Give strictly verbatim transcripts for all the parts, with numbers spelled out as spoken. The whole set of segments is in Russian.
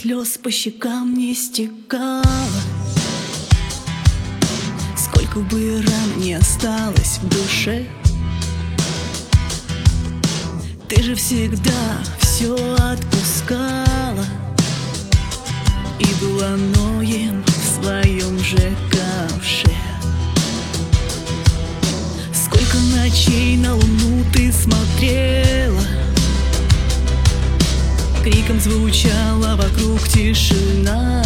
слез по щекам не стекало, сколько бы ран не осталось в душе, ты же всегда все отпускала и была Ноем в своем же ковше. Сколько ночей на луну ты смотрела, криком звучала вокруг тишина.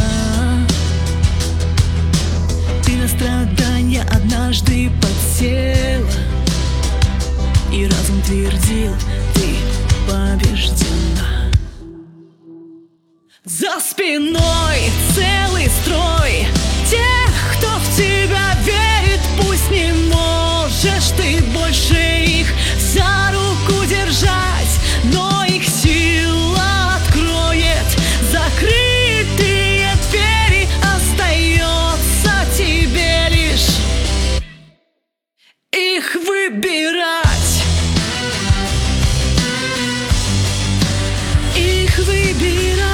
Ты на страдания однажды подсела, и разум твердил: ты побеждена. За спиной целый строй тех, кто в тебя верит. Пусть не можешь ты больше их за руку держать, но их сила откроет закрытые двери. Остается тебе лишь их выбирать. Их выбирать.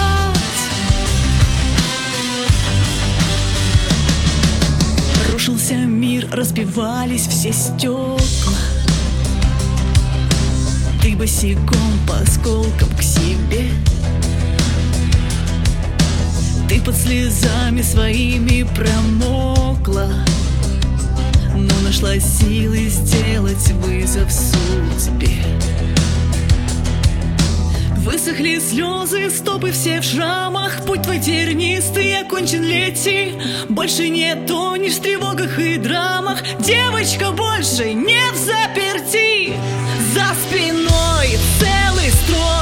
Рушился мир, разбивались все стекла, ты босиком по осколкам к себе. Ты под слезами своими промокла, но нашла силы сделать вызов судьбе. Высохли слезы, стопы все в шрамах. Путь твой тернистый окончен, лети. Больше не тонешь в тревогах и драмах. Девочка, больше не взаперти. За спиной целый строй